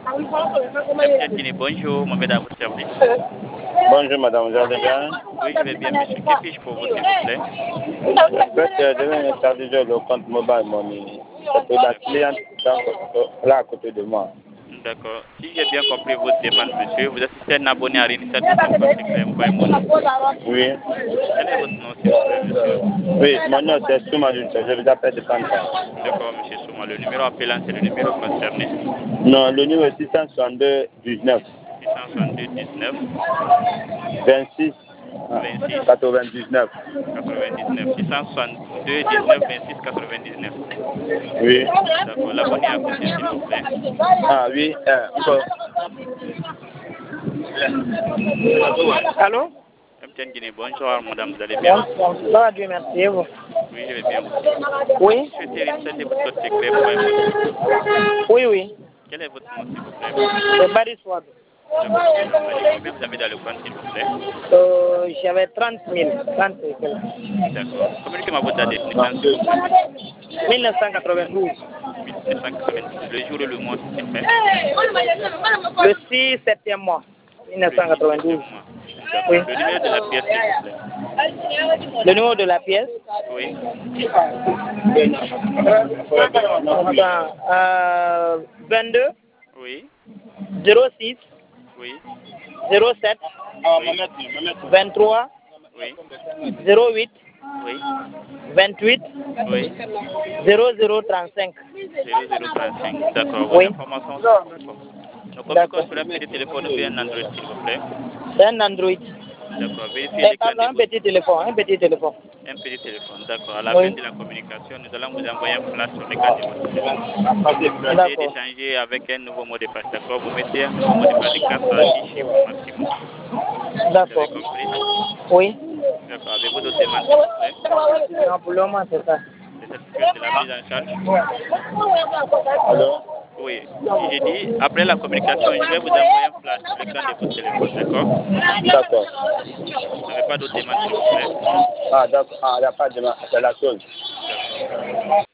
MTN Guinée, bonjour, Mohamed à votre service. Bonjour madame, vous allez bien? Oui, je vais bien, monsieur. Que puis-je pour vous, s'il vous plaît? En fait, je viens installer le compte mobile money. C'est pour la cliente là à côté de moi. D'accord. Si j'ai bien compris votre demande, monsieur, vous assistez un abonné à l'initiative de son compte Sinclair Mobile Money. Oui. Quel est votre nom, s'il vous plaît, monsieur? Oui, mon nom c'est Soumadou, je vous appelle de Fanta. D'accord, monsieur Souma. Le numéro appelant, c'est le numéro concerné. Non, le numéro est 662 19 662 19 26 26 99. 99. 662 19 26 99. Oui. D'accord. L'abonné à combien, s'il vous plaît? Ah oui, encore. Allô? MTN Guinée, bonjour, madame, vous allez bien? Ça va, Dieu merci, et vous? Oui, je vais bien aussi. Oui? Je souhaitez réinstaller votre code secret Mobile Money. Oui, oui. Quel est votre nom, s'il vous plaît? C'est Baris Wad. D'accord, monsieur Badi. Combien vous avez dans le compte, s'il vous plaît? J'avais 30 000. 30 et quelques. D'accord. Communiquez-moi votre date de naissance, s'il vous plaît. 1992. 1992. Le jour et le mois, s'il vous plaît. Le 6 septembre mois. Le 6 1992. mois. D'accord. Oui. Le numéro de la pièce, s'il vous plaît. Le numéro de la pièce? Oui. Attends, 22 Oui. 06 Oui. 07 Oui. 23 Oui. 08 Oui. 28 Oui. 0035. 0035. D'accord. Vos Oui. informations sont conformes. Nous communiquons D'accord. sur un petit téléphone ou bien un Android, s'il vous plaît. C'est un Android. D'accord. Vérifiez l'écran Pardon, de un votre petit téléphone, un petit téléphone. un petit téléphone. D'accord. À la fin Oui. de la communication, nous allons vous envoyer un flash sur l'écran de votre téléphone. Essayez D'accord. d'échanger avec un nouveau mot de passe. D'accord. Vous mettez un nouveau mot de passe de 4 à 10 chiffres maximum. Vous avez D'accord. compris? Oui. D'accord. Avez-vous d'autres demandes, s'il vous plaît? Non, pour le moment, c'est ça. Vous êtes satisfait de la prise en charge? Allô? Oui. Si j'ai dit, après la communication, je vais vous envoyer un flash sur l'écran de votre téléphone. D'accord. D'accord. Vous n'avez pas d'autres demandes, s'il vous plaît? Ah, d'accord. Ah, il n'y a pas de c'est la chose. D'accord.